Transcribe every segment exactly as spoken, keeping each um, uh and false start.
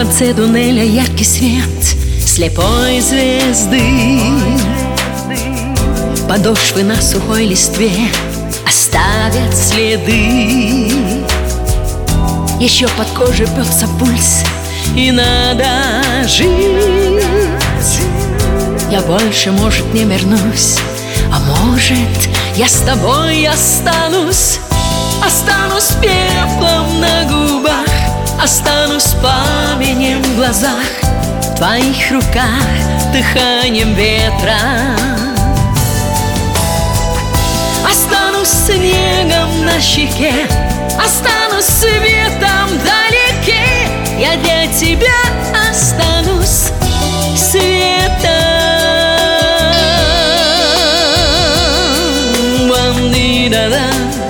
конце туннеля яркий свет слепой звезды. Подошвы на сухой листве оставят следы. Еще под кожей бьется пульс, и надо жить. Я больше, может, не вернусь, а может, я с тобой останусь. Останусь пеплом на губах, останусь пламенем в глазах, в твоих руках дыханием ветра. Останусь снегом на щеке, останусь светом вдалеке. Я для тебя останусь светом. Бандида-да.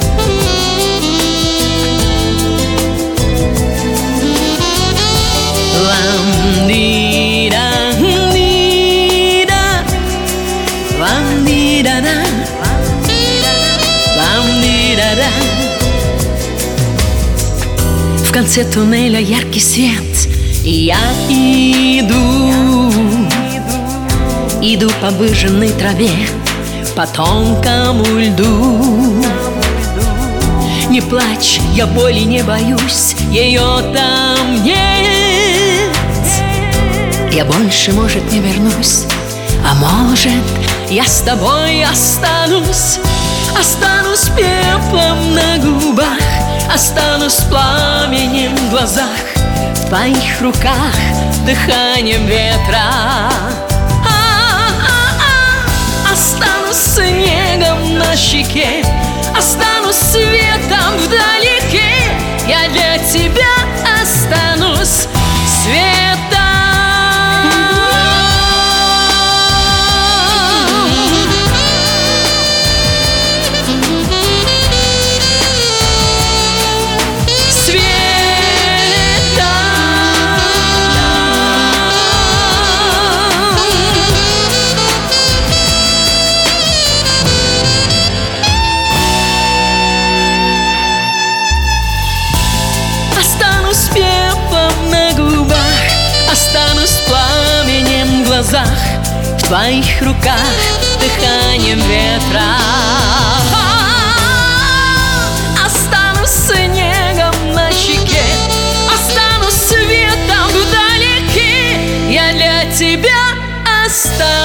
В конце туннеля яркий свет, и я иду, иду по выжженной траве, по тонкому льду. Не плачь, я боли не боюсь, ее там нет. Я больше, может, не вернусь, а может, я с тобой останусь. Останусь пеплом на губах, останусь пламенем в глазах, в твоих руках дыханием ветра. А-а-а-а. Останусь снегом на щеке, останусь светом вдалеке. Я для тебя останусь светом. Останусь пеплом на губах, останусь пламенем в глазах, в твоих руках дыханием ветра. Останусь снегом на щеке, останусь светом вдалеке. Я для тебя останусь.